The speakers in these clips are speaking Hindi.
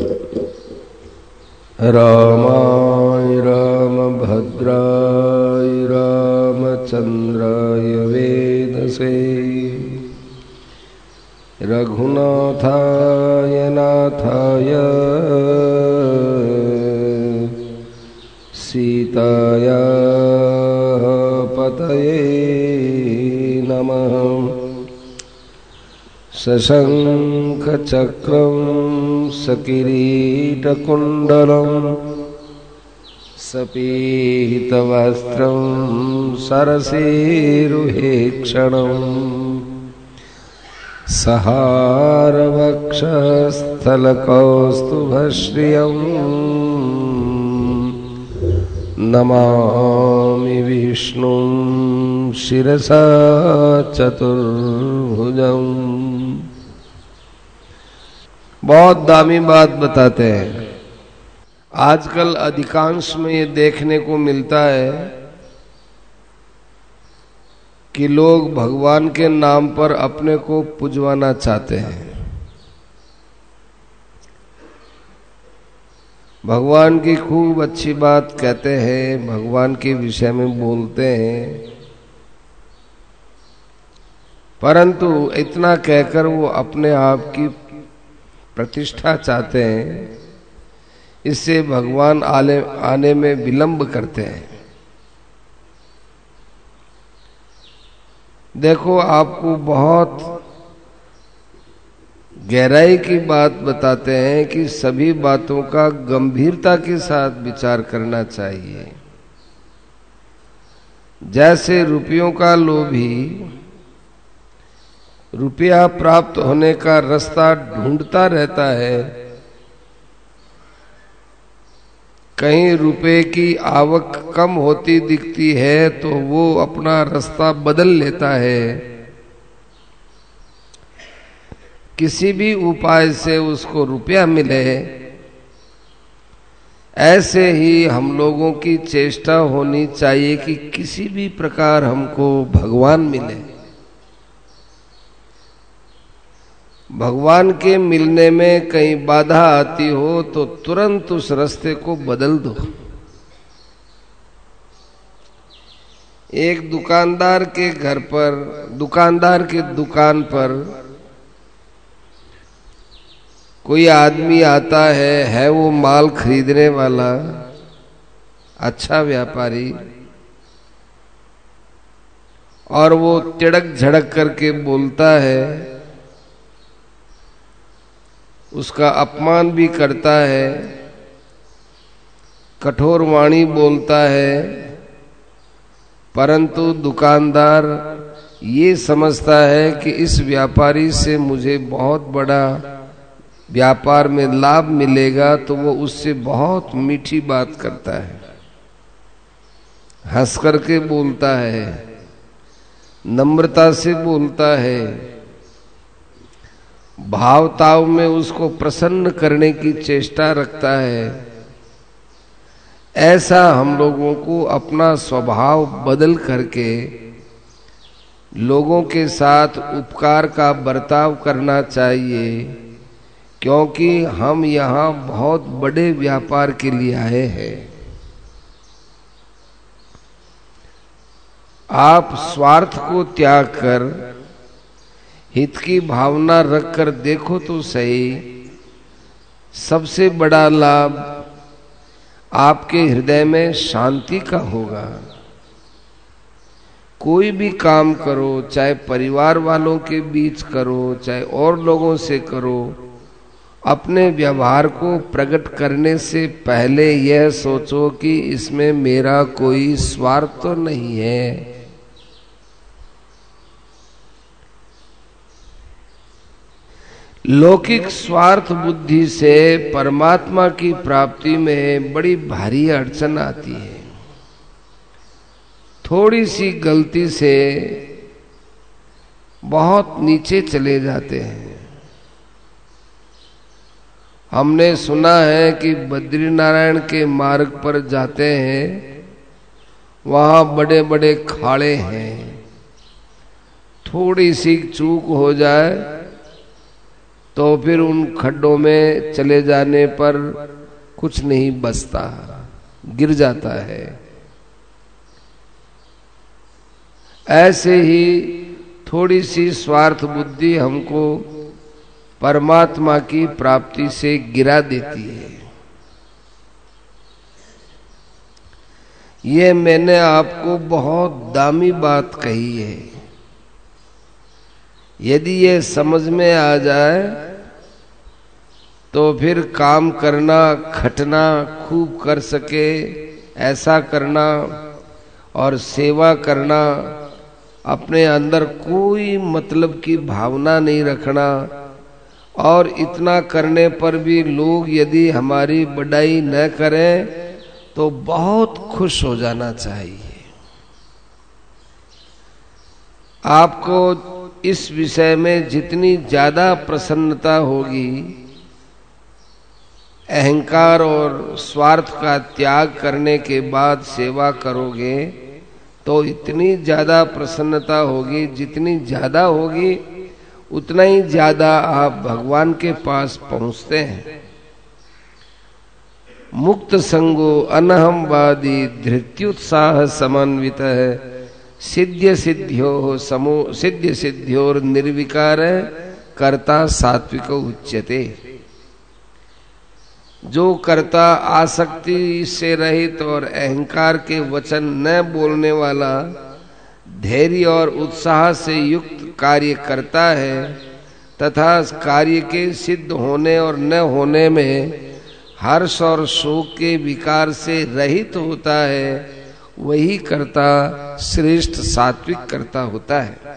रामाय रामभद्राय रामचन्द्राय वेदसे रघुनाथाय नाथाय सीताया पतये नमः। सशङ्खचक्रं सकिरीटकुण्डलं सपीतवस्त्रं सरसीरुहेक्षणम् सहारवक्षस्थलकौस्तुभश्रियं नमामि विष्णुं शिरसा चतुर्भुजम्। बहुत दामी बात बताते हैं। आजकल अधिकांश में ये देखने को मिलता है कि लोग भगवान के नाम पर अपने को पुजवाना चाहते हैं, भगवान की खूब अच्छी बात कहते हैं, भगवान के विषय में बोलते हैं, परंतु इतना कहकर वो अपने आप की प्रतिष्ठा चाहते हैं, इससे भगवान आने में विलंब करते हैं। देखो, आपको बहुत गहराई की बात बताते हैं कि सभी बातों का गंभीरता के साथ विचार करना चाहिए। जैसे रुपयों का लोभी रुपया प्राप्त होने का रास्ता ढूंढता रहता है, कहीं रुपए की आवक कम होती दिखती है तो वो अपना रास्ता बदल लेता है, किसी भी उपाय से उसको रुपया मिले। ऐसे ही हम लोगों की चेष्टा होनी चाहिए कि किसी भी प्रकार हमको भगवान मिले। भगवान के मिलने में कहीं बाधा आती हो तो तुरंत उस रास्ते को बदल दो। एक दुकानदार के घर पर, दुकानदार के दुकान पर कोई आदमी आता है वो माल खरीदने वाला, अच्छा व्यापारी, और वो तिड़क झड़क करके बोलता है, उसका अपमान भी करता है, कठोर वाणी बोलता है, परंतु दुकानदार ये समझता है कि इस व्यापारी से मुझे बहुत बड़ा व्यापार में लाभ मिलेगा, तो वो उससे बहुत मीठी बात करता है, हंस करके बोलता है, नम्रता से बोलता है, भावताव में उसको प्रसन्न करने की चेष्टा रखता है। ऐसा हम लोगों को अपना स्वभाव बदल करके लोगों के साथ उपकार का बर्ताव करना चाहिए, क्योंकि हम यहाँ बहुत बड़े व्यापार के लिए आए हैं। आप स्वार्थ को त्याग कर हित की भावना रखकर देखो तो सही, सबसे बड़ा लाभ आपके हृदय में शांति का होगा। कोई भी काम करो, चाहे परिवार वालों के बीच करो, चाहे और लोगों से करो, अपने व्यवहार को प्रकट करने से पहले यह सोचो कि इसमें मेरा कोई स्वार्थ तो नहीं है। लौकिक स्वार्थ बुद्धि से परमात्मा की प्राप्ति में बड़ी भारी अड़चन आती है। थोड़ी सी गलती से बहुत नीचे चले जाते हैं। हमने सुना है कि बद्रीनारायण के मार्ग पर जाते हैं, वहां बड़े बड़े खाड़े हैं, थोड़ी सी चूक हो जाए तो फिर उन खड्डों में चले जाने पर कुछ नहीं बचता, गिर जाता है। ऐसे ही थोड़ी सी स्वार्थ बुद्धि हमको परमात्मा की प्राप्ति से गिरा देती है। ये मैंने आपको बहुत दामी बात कही है। यदि ये समझ में आ जाए तो फिर काम करना, खटना, खूब कर सके ऐसा करना और सेवा करना, अपने अंदर कोई मतलब की भावना नहीं रखना, और इतना करने पर भी लोग यदि हमारी बड़ाई न करें तो बहुत खुश हो जाना चाहिए। आपको इस विषय में जितनी ज्यादा प्रसन्नता होगी, अहंकार और स्वार्थ का त्याग करने के बाद सेवा करोगे तो इतनी ज्यादा प्रसन्नता होगी, जितनी ज्यादा होगी उतना ही ज्यादा आप भगवान के पास पहुंचते हैं। मुक्त संगो अनहमवादी धृत्युत्साह समन्वित सिद्ध सिद्ध्योर निर्विकार कर्ता सात्विक उच्यते। जो कर्ता आसक्ति से रहित और अहंकार के वचन न बोलने वाला, धैर्य और उत्साह से युक्त कार्य करता है तथा कार्य के सिद्ध होने और न होने में हर्ष और शोक के विकार से रहित होता है, वही कर्ता श्रेष्ठ सात्विक कर्ता होता है।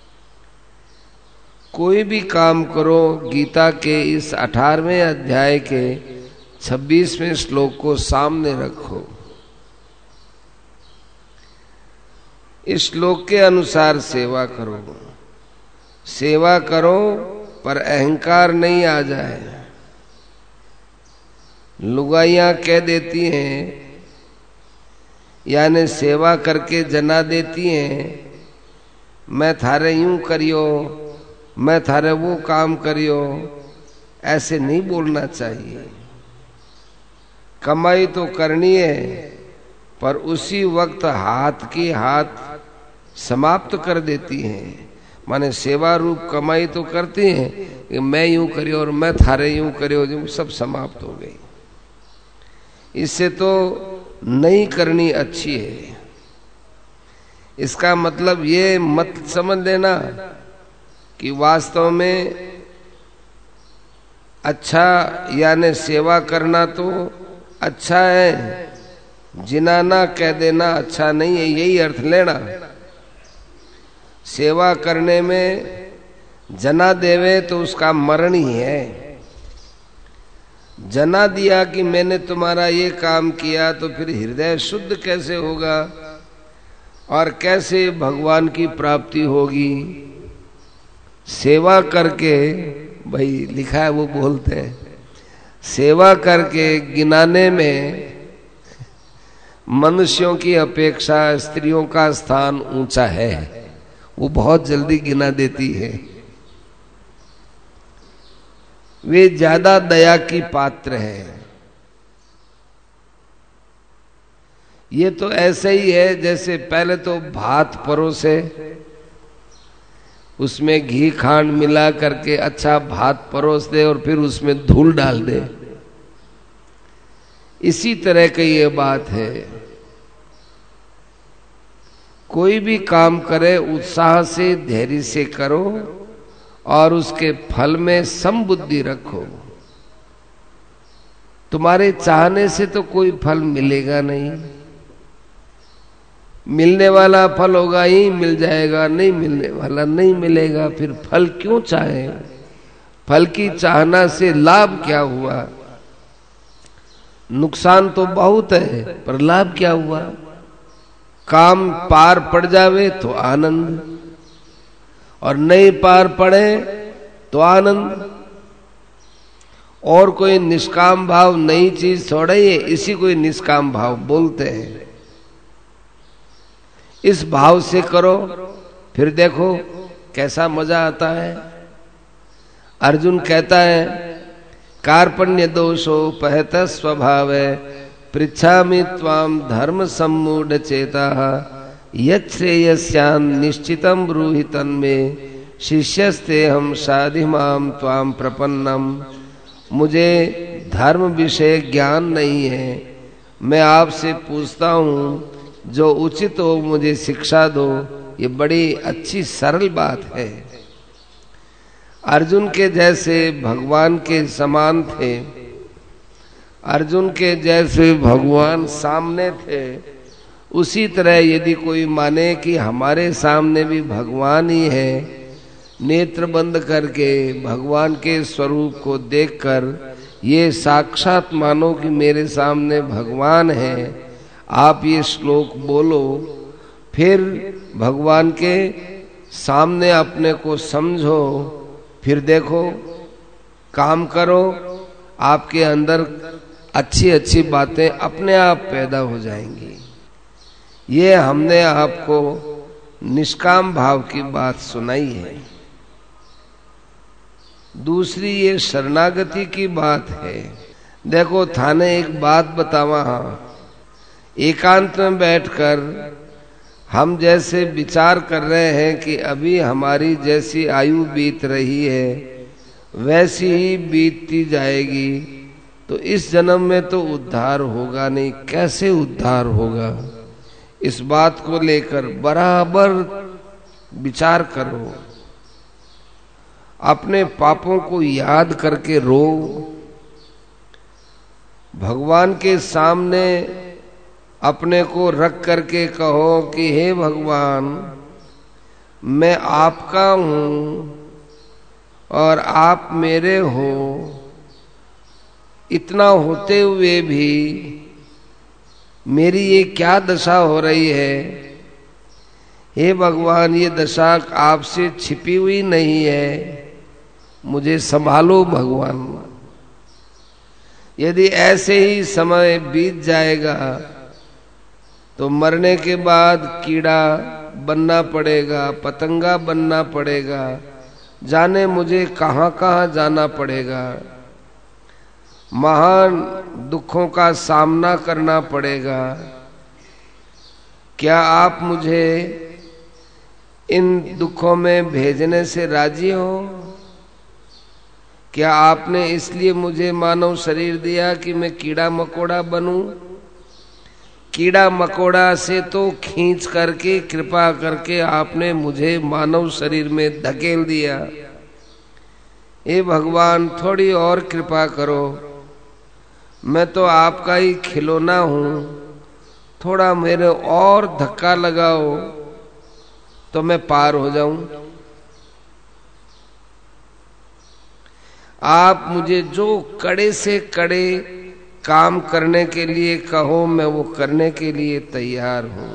कोई भी काम करो, गीता के इस 18वें अध्याय के 26वें श्लोक को सामने रखो। इस श्लोक के अनुसार सेवा करो। सेवा करो पर अहंकार नहीं आ जाए। लुगाइयां कह देती हैं, यानी सेवा करके जना देती हैं, मैं थारे यूं करियो, मैं थारे वो काम करियो। ऐसे नहीं बोलना चाहिए। कमाई तो करनी है, पर उसी वक्त हाथ की हाथ समाप्त कर देती हैं। माने सेवा रूप कमाई तो करती हैं कि मैं यूं करियो और मैं थारे यूं करियो, जो सब समाप्त हो गई। इससे तो नहीं करनी अच्छी है। इसका मतलब ये मत समझ लेना कि वास्तव में अच्छा यानी सेवा करना तो अच्छा है, जिनाना कह देना अच्छा नहीं है, यही अर्थ लेना। सेवा करने में जना देवे तो उसका मरण ही है। जना दिया कि मैंने तुम्हारा ये काम किया, तो फिर हृदय शुद्ध कैसे होगा और कैसे भगवान की प्राप्ति होगी? सेवा करके, भाई लिखा है वो बोलते हैं, सेवा करके गिनाने में मनुष्यों की अपेक्षा स्त्रियों का स्थान ऊंचा है। वो बहुत जल्दी गिना देती है। वे ज्यादा दया की पात्र है। ये तो ऐसे ही है जैसे पहले तो भात परोसे, उसमें घी खांड मिला करके अच्छा भात परोस दे और फिर उसमें धूल डाल दे। इसी तरह की ये बात है। कोई भी काम करे उत्साह से, धैर्य से करो और उसके फल में समबुद्धि रखो। तुम्हारे चाहने से तो कोई फल मिलेगा नहीं। मिलने वाला फल होगा ही मिल जाएगा, नहीं मिलने वाला नहीं मिलेगा। फिर फल क्यों चाहे? फल की चाहना से लाभ क्या हुआ? नुकसान तो बहुत है, पर लाभ क्या हुआ? काम पार पड़ जावे तो आनंद, और नहीं पार पड़े तो आनंद। और कोई निष्काम भाव नई चीज थोड़ा ही है, इसी को निष्काम भाव बोलते हैं। इस भाव से करो, फिर देखो कैसा मजा आता है। अर्जुन कहता है कार्पण्य दोषोपहत स्वभाव पृच्छामि त्वाम धर्म सम्मूढ़ चेता यच्छ्रेयस्यान् निश्चितं ब्रूहि तन्मे शिष्यस्ते हम साधिमाम त्वाम प्रपन्नम। मुझे धर्म विषय ज्ञान नहीं है, मैं आपसे पूछता हूँ जो उचित हो मुझे शिक्षा दो। ये बड़ी अच्छी सरल बात है। अर्जुन के जैसे भगवान के समान थे, अर्जुन के जैसे भगवान सामने थे, उसी तरह यदि कोई माने कि हमारे सामने भी भगवान ही है, नेत्र बंद करके भगवान के स्वरूप को देखकर ये साक्षात मानो कि मेरे सामने भगवान है, आप ये श्लोक बोलो, फिर भगवान के सामने अपने को समझो, फिर देखो, काम करो, आपके अंदर अच्छी अच्छी बातें अपने आप पैदा हो जाएंगी। ये हमने आपको निष्काम भाव की बात सुनाई है। दूसरी ये शरणागति की बात है। देखो थाने एक बात बतावा, एकांत में बैठकर हम जैसे विचार कर रहे हैं कि अभी हमारी जैसी आयु बीत रही है वैसी ही बीतती जाएगी, तो इस जन्म में तो उद्धार होगा नहीं। कैसे उद्धार होगा, इस बात को लेकर बराबर विचार करो, अपने पापों को याद करके रो, भगवान के सामने अपने को रख करके कहो कि हे भगवान, मैं आपका हूँ और आप मेरे हो। इतना होते हुए भी मेरी ये क्या दशा हो रही है। हे भगवान, ये दशा आपसे छिपी हुई नहीं है, मुझे संभालो भगवान। यदि ऐसे ही समय बीत जाएगा तो मरने के बाद कीड़ा बनना पड़ेगा, पतंगा बनना पड़ेगा, जाने मुझे कहां कहां जाना पड़ेगा, महान दुखों का सामना करना पड़ेगा। क्या आप मुझे इन दुखों में भेजने से राजी हो? क्या आपने इसलिए मुझे मानव शरीर दिया कि मैं कीड़ा मकोड़ा बनूं? कीड़ा मकोड़ा से तो खींच करके कृपा करके आपने मुझे मानव शरीर में धकेल दिया। हे भगवान, थोड़ी और कृपा करो, मैं तो आपका ही खिलौना हूं, थोड़ा मेरे और धक्का लगाओ तो मैं पार हो जाऊं। आप मुझे जो कड़े से कड़े काम करने के लिए कहो, मैं वो करने के लिए तैयार हूं।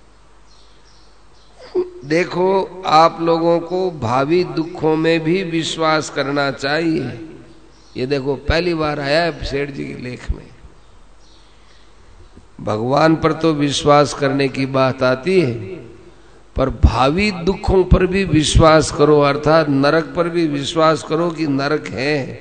देखो, आप लोगों को भावी दुखों में भी विश्वास करना चाहिए। ये देखो पहली बार आया है सेठ जी के लेख में। भगवान पर तो विश्वास करने की बात आती है, पर भावी दुखों पर भी विश्वास करो, अर्थात नरक पर भी विश्वास करो कि नरक है।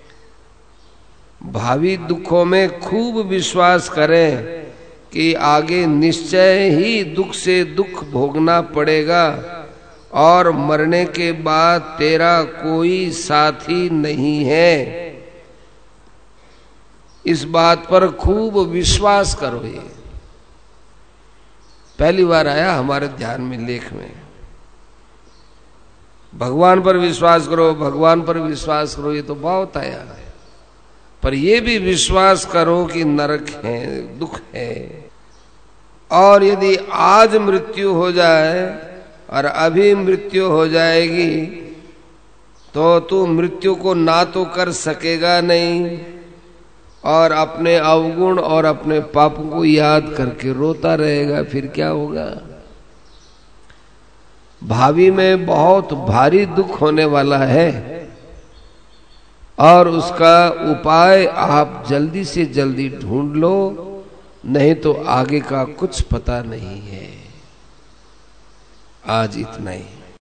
भावी दुखों में खूब विश्वास करें कि आगे निश्चय ही दुख से दुख भोगना पड़ेगा और मरने के बाद तेरा कोई साथी नहीं है। इस बात पर खूब विश्वास करो। ये पहली बार आया हमारे ध्यान में लेख में। भगवान पर विश्वास करो, भगवान पर विश्वास करो, ये तो बहुत आया है। पर ये भी विश्वास करो कि नरक है, दुख है। और यदि आज मृत्यु हो जाए और अभी मृत्यु हो जाएगी तो तू मृत्यु को ना तो कर सकेगा नहीं और अपने अवगुण और अपने पापों को याद करके रोता रहेगा। फिर क्या होगा? भावी में बहुत भारी दुख होने वाला है और उसका उपाय आप जल्दी से जल्दी ढूंढ लो, नहीं तो आगे का कुछ पता नहीं है। आज इतना ही।